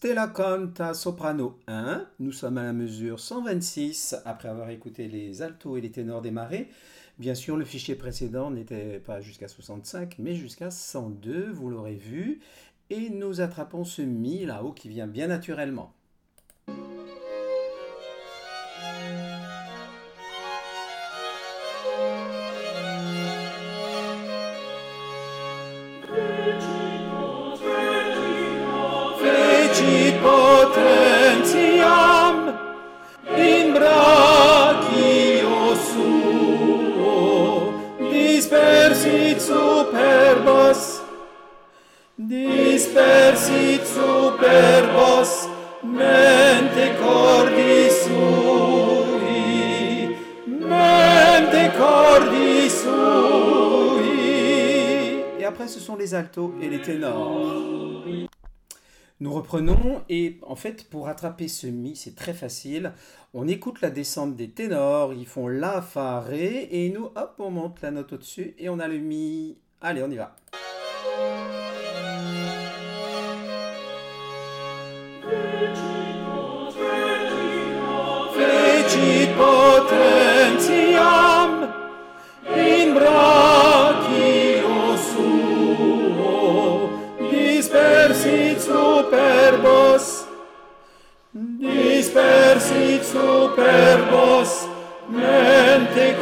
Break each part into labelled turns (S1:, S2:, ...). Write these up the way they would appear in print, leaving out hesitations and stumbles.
S1: Stella Canta Soprano 1, nous sommes à la mesure 126 après avoir écouté les altos et les ténors démarrer. Bien sûr, le fichier précédent n'était pas jusqu'à 65, mais jusqu'à 102, vous l'aurez vu. Et nous attrapons ce mi là-haut qui vient bien naturellement. Fecit potentiam in brachio suo, dispersit superbos, mente cordi sui. Et après, ce sont les altos et les ténors. Nous reprenons et en fait pour rattraper ce mi c'est très facile. On écoute la descente des ténors, ils font la, fa, ré et nous hop on monte la note au-dessus et on a le mi. Allez on y va. Fecit potentiam in brachio suo, dispersit superbos, mente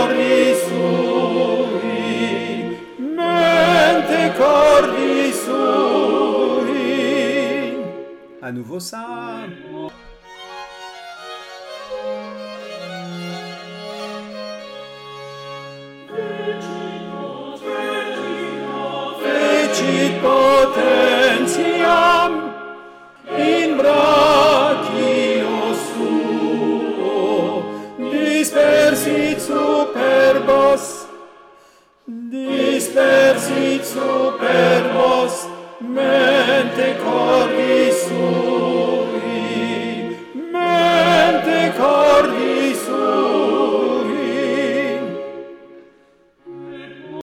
S1: cordi sui. À nouveau ça. Fecit potentiam in brachio suo, dispersit superbos, mente